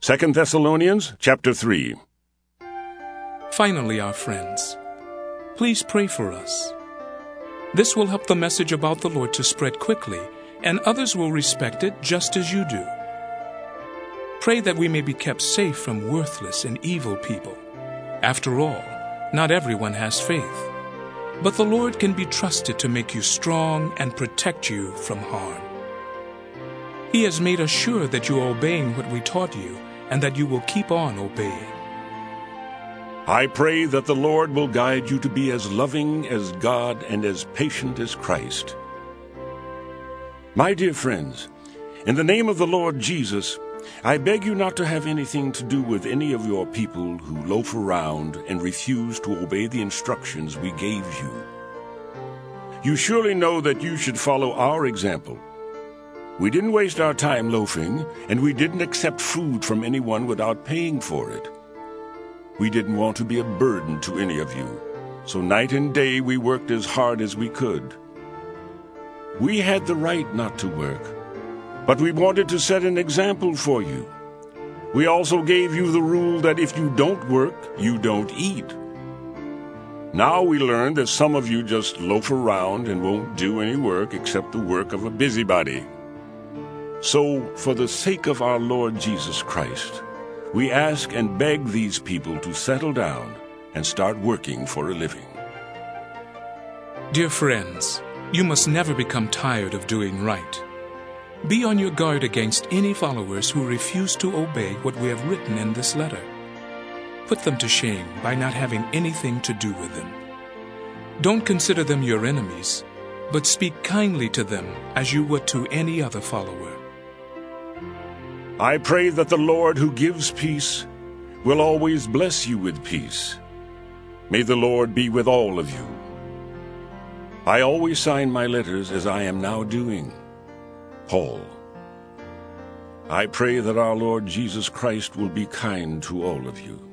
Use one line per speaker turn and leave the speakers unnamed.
2 Thessalonians chapter 3.
Finally, our friends, please pray for us. This will help the message about the Lord to spread quickly, and others will respect it just as you do. Pray that we may be kept safe from worthless and evil people. After all, not everyone has faith, but the Lord can be trusted to make you strong and protect you from harm. He has made us sure that you are obeying what we taught you, and that you will keep on obeying.
I pray that the Lord will guide you to be as loving as God and as patient as Christ. My dear friends, in the name of the Lord Jesus, I beg you not to have anything to do with any of your people who loaf around and refuse to obey the instructions we gave you. You surely know that you should follow our example. We didn't waste our time loafing, and we didn't accept food from anyone without paying for it. We didn't want to be a burden to any of you, so night and day we worked as hard as we could. We had the right not to work, but we wanted to set an example for you. We also gave you the rule that if you don't work, you don't eat. Now we learn that some of you just loaf around and won't do any work except the work of a busybody. So, for the sake of our Lord Jesus Christ, we ask and beg these people to settle down and start working for a living.
Dear friends, you must never become tired of doing right. Be on your guard against any followers who refuse to obey what we have written in this letter. Put them to shame by not having anything to do with them. Don't consider them your enemies, but speak kindly to them as you would to any other follower.
I pray that the Lord who gives peace will always bless you with peace. May the Lord be with all of you. I always sign my letters as I am now doing. Paul. I pray that our Lord Jesus Christ will be kind to all of you.